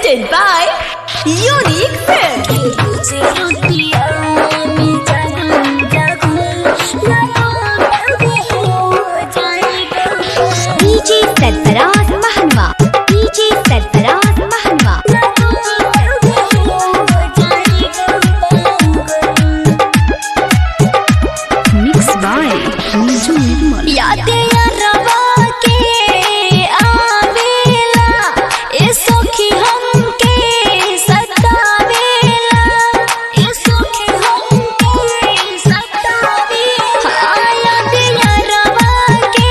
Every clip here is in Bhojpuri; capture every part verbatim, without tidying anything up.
Presented by Unique Films. D J Sarfaraz Mahanwa. D J Sarfaraz Mahanwa. Mixed by Niju Nirmal. यादें यारवा के आवेला ए सखी हमके सतावेला ए सखी हमके सतावेला यादें यारवा के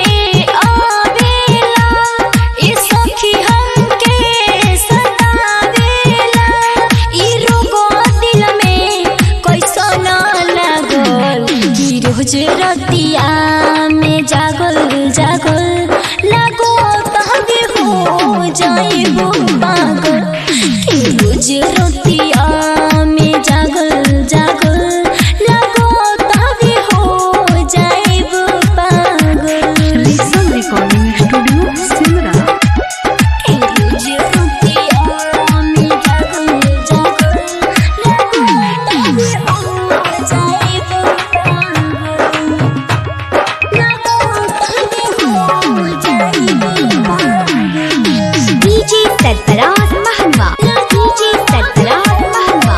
आवेला ए सखी हमके सतावेला ई रोगो दिल में कैसा ना लागल ई रोज रतिया में जागल जागल लागो तहगे हो जाइबो पागल कि रोज रतिया में जागल जागल लागो तहगे हो जाइबो पागल Listen Recording Studio, Simra. कि रोज रतिया में जागल जागल लागो तहगे हो जाइबो D J Sarfaraz Mahanwa. D J Sarfaraz Mahanwa.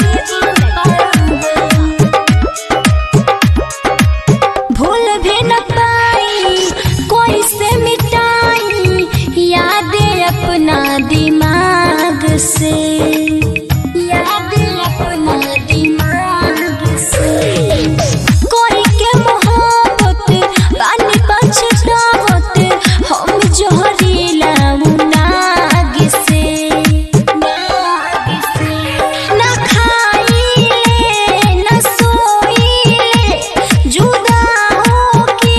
भूल भी न पाई कोई से मिटाई यादें अपना दिमाग से यादें अपना दिमाग से कोई के मोहब्बत पानी पछतावत हम जोहरीला नाग से नाग से न खाइले न सोइले जुदा होके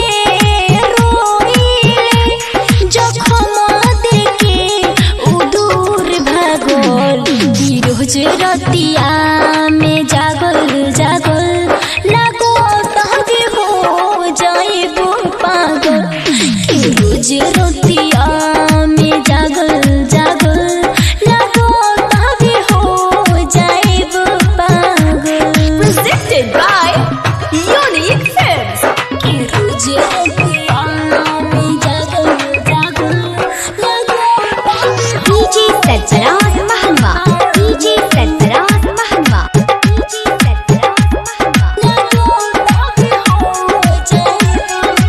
रोइले जखम देके उ दूर भागल ई रोज रतिया में जागल जागल लागो तहगे हो जाइबो पागल कि रोज रतिया में जागल जागल लागो तहगे हो जाइबो पागल Presented by Unique Films. कि रोज रतिया में जागल जागल लागो D J Sarfaraz Mahanwa. D J Sarfaraz Mahanwa. D J Sarfaraz Mahanwa. लागो तहगे हो जाइबो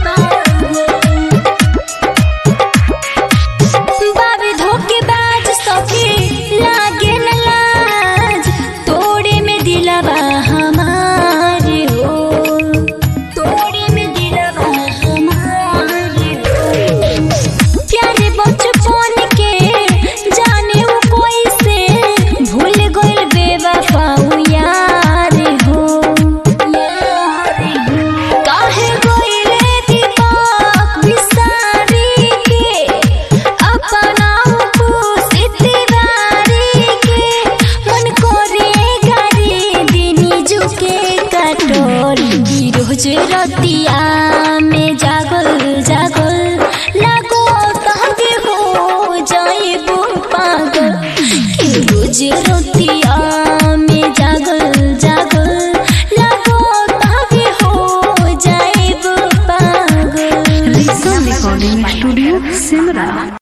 पागल बाबे धोखेबाज सखी लागे न लाज तोड़े में दिलवा हमारे हो तोड़े में दिलवा हमारे हो प्यारे बचपन के जाने वो कोई से भूल गइल बेवफा यार हो यार हो काहे गइले दीपक बिसारी के अपना पुसितवारी के मन करे गारी दिनी झुके कटोर ई रोज रतिया में जागल जागल लागो तहगे हो जाइबो पागल कि रोज